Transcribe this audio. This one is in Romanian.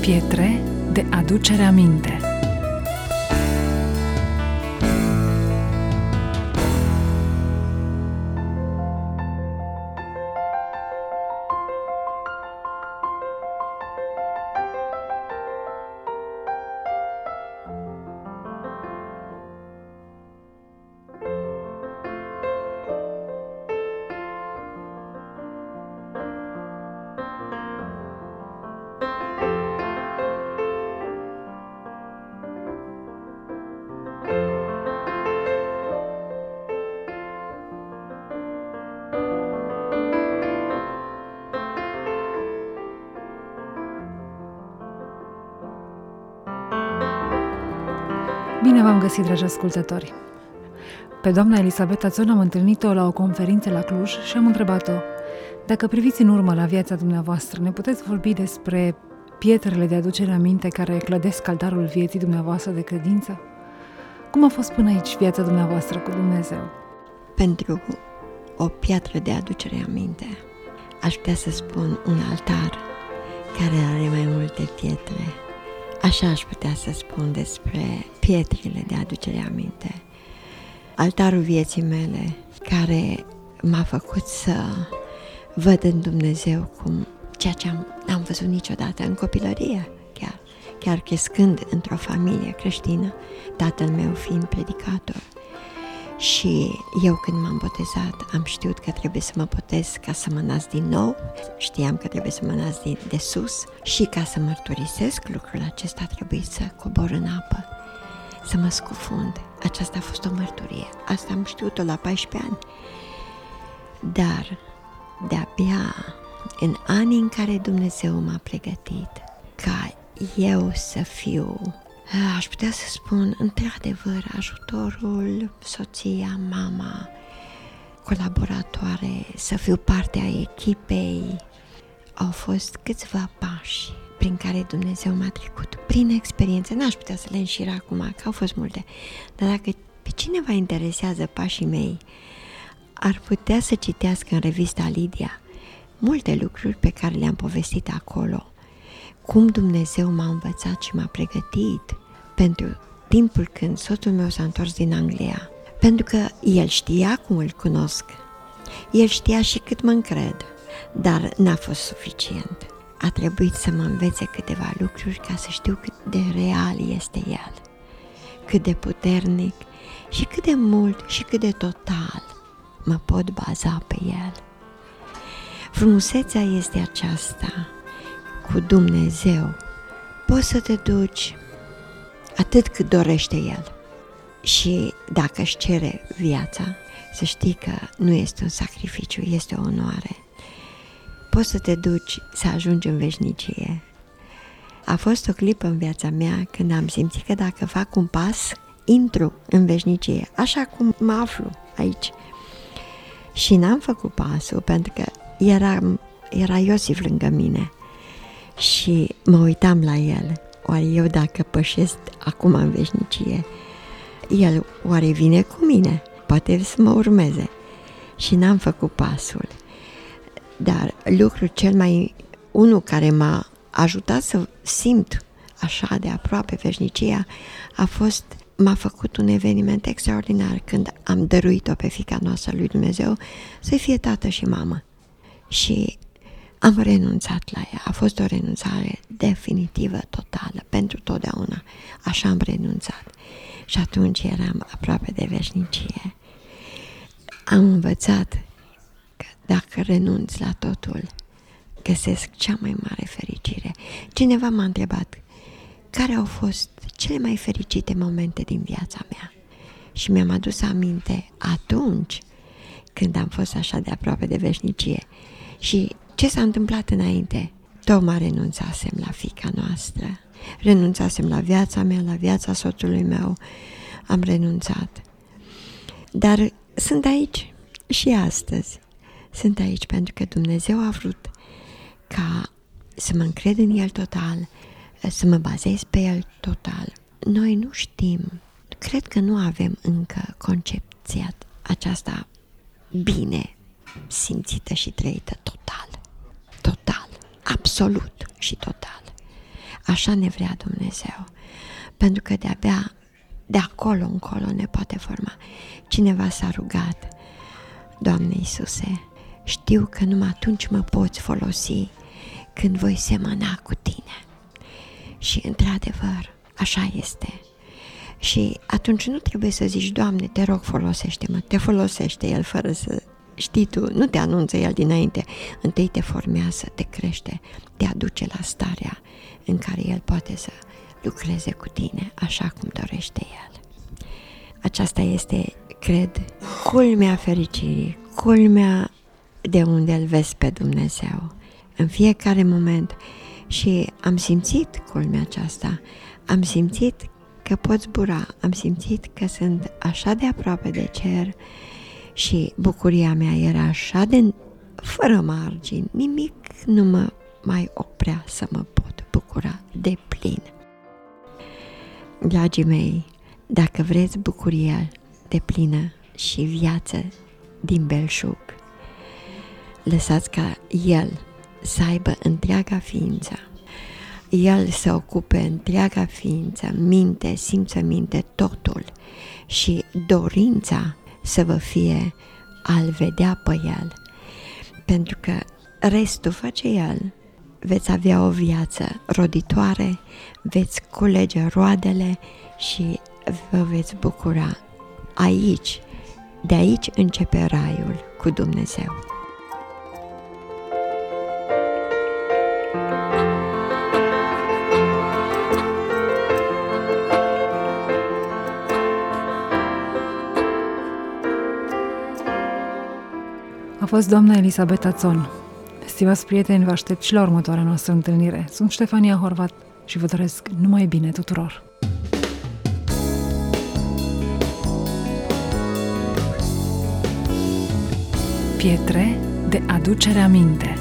Pietre de aducere aminte. Bine v-am găsit, dragi ascultători! Pe doamna Elisabeta Țon am întâlnit-o la o conferință la Cluj și am întrebat-o: dacă priviți în urmă la viața dumneavoastră, ne puteți vorbi despre pietrele de aducere aminte care clădesc altarul vieții dumneavoastră de credință? Cum a fost până aici viața dumneavoastră cu Dumnezeu? Pentru o piatră de aducere aminte, aș putea să spun un altar care are mai multe pietre. Așa aș putea să spun despre pietrele de aducere aminte. Altarul vieții mele, care m-a făcut să văd în Dumnezeu cum ceea ce n-am văzut niciodată în copilărie, chiar crescând într-o familie creștină, tatăl meu fiind predicator. Și eu, când m-am botezat, am știut că trebuie să mă botez ca să mă nasc din nou. Știam că trebuie să mă nasc de sus și ca să mărturisesc lucrul acesta trebuie să cobor în apă, să mă scufund. Aceasta a fost o mărturie. Asta am știut-o la 14 ani. Dar de-abia în anii în care Dumnezeu m-a pregătit ca eu să fiu, aș putea să spun, într-adevăr, ajutorul, soția, mama, colaboratoare, să fiu parte a echipei, au fost câțiva pași prin care Dumnezeu m-a trecut, prin experiențe. N-aș putea să le înșir acum, că au fost multe, dar dacă pe cineva interesează pașii mei, ar putea să citească în revista Lidia multe lucruri pe care le-am povestit acolo, cum Dumnezeu m-a învățat și m-a pregătit pentru timpul când soțul meu s-a întors din Anglia, pentru că el știa cum îl cunosc, el știa și cât mă încred, dar n-a fost suficient. A trebuit să mă învețe câteva lucruri ca să știu cât de real este el, cât de puternic și cât de mult și cât de total mă pot baza pe el. Frumusețea este aceasta: cu Dumnezeu poți să te duci atât cât dorește El. Și dacă își cere viața, să știi că nu este un sacrificiu, este o onoare. Poți să te duci să ajungi în veșnicie. A fost o clipă în viața mea când am simțit că dacă fac un pas, intru în veșnicie, așa cum mă aflu aici. Și n-am făcut pasul pentru că era Iosif lângă mine. Și mă uitam la el, oare eu dacă pășesc acum în veșnicie, el oare vine cu mine? Poate să mă urmeze. Și n-am făcut pasul. Dar lucrul unul care m-a ajutat să simt așa de aproape veșnicia m-a făcut un eveniment extraordinar când am dăruit-o pe fiica noastră lui Dumnezeu să fie tată și mamă. Și am renunțat la ea. A fost o renunțare definitivă, totală, pentru totdeauna. Așa am renunțat. Și atunci eram aproape de veșnicie. Am învățat că dacă renunț la totul, găsesc cea mai mare fericire. Cineva m-a întrebat care au fost cele mai fericite momente din viața mea. Și mi-am adus aminte atunci când am fost așa de aproape de veșnicie. Și ce s-a întâmplat înainte? Tocmai renunțasem la fiica noastră, renunțasem la viața mea, la viața soțului meu, am renunțat. Dar sunt aici și astăzi. Sunt aici pentru că Dumnezeu a vrut ca să mă încred în El total, să mă bazez pe El total. Noi nu știm, cred că nu avem încă concepția aceasta bine simțită și trăită total, absolut și total. așa ne vrea Dumnezeu. Pentru că de-abia de acolo încolo ne poate forma. Cineva s-a rugat: Doamne Iisuse, știu că numai atunci mă poți folosi când voi semăna cu Tine. Și într-adevăr, așa este. Și atunci nu trebuie să zici: Doamne, te rog, folosește-mă. Te folosește El fără să știi tu, nu te anunță El dinainte. Întâi te formează, te crește, te aduce la starea în care El poate să lucreze cu tine așa cum dorește El. Aceasta este, cred, culmea fericirii, culmea de unde îl vezi pe Dumnezeu în fiecare moment. Și am simțit culmea aceasta, am simțit că pot zbura, am simțit că sunt așa de aproape de cer și bucuria mea era așa de fără margini, nimic nu mă mai oprea să mă pot bucura de plin. Dragii mei, dacă vreți bucuria de plină și viață din belșug, lăsați ca El să aibă întreaga ființă, El să ocupe întreaga ființă, minte, simțăminte, totul, și dorința să vă fie a-L vedea pe El, pentru că restul face El. Veți avea o viață roditoare, veți culege roadele și vă veți bucura aici. De aici începe raiul cu Dumnezeu. A fost doamna Elisabeta Țon. Stimați prieteni, vă aștept și la următoarea noastră întâlnire. Sunt Ștefania Horvat și vă doresc numai bine tuturor! Pietre de aducere aminte.